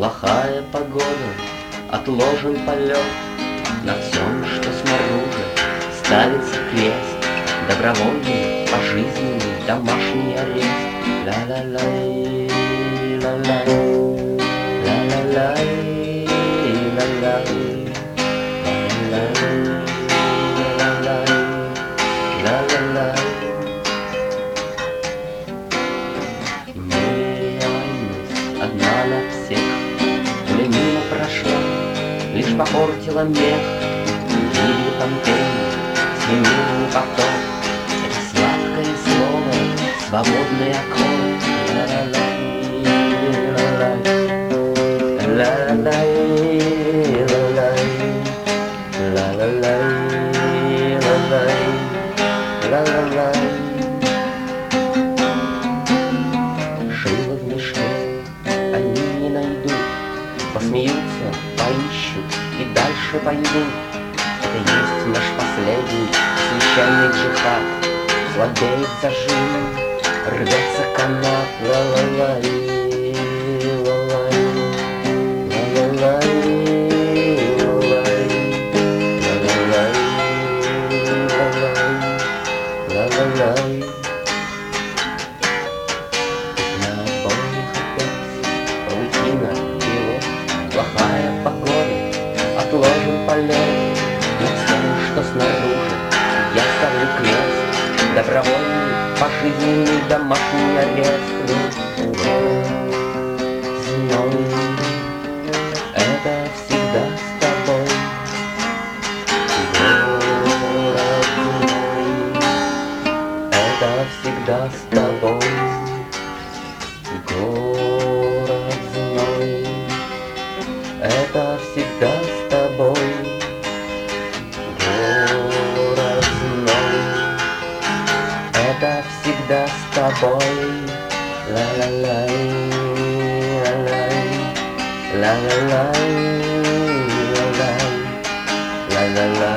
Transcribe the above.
Плохая погода, отложен полет, на всем, что снаружи, ставится крест. Добровольный, пожизненный, домашний арест. Ла-ла-лай, ла-лай, ла-ла-лай, ла-лай, ла-лай, ла-лай, ла-ла-лай. Нереальность одна на всех, пуля мимо прошла, лишь попортила мех. Гибли пантеи, всемирный поток, это сладкое слово, свободный аккорд. Ла-ла-лай, ла-ла-лай, ла-лай, ла-ла-лай, ла-лай, ла-ла-лай. Шило в мешке они не найдут, посмеются, поищут и дальше пойдут. Это есть наш последний священный джихад. Слабеет зажим, рвется канат. Ла-ла-лай, ла-лай, ла-ла-лай, ла-лай, ла-ла-лай, ла-лай, ла-ла-лай. На обоих опять паутина его, плохая погода, отложен полет. На всем, что снаружи, я ставлю крест. Добровольный, пожизненный, домашний арест. Зной, это всегда с тобой. Город зной, это всегда с тобой. Город зной, это всегда с тобой. Город зной, это всегда с тобой. Ла-ла-лай, ла-лай, ла-ла-лай, ла-лай, ла-ла-лай.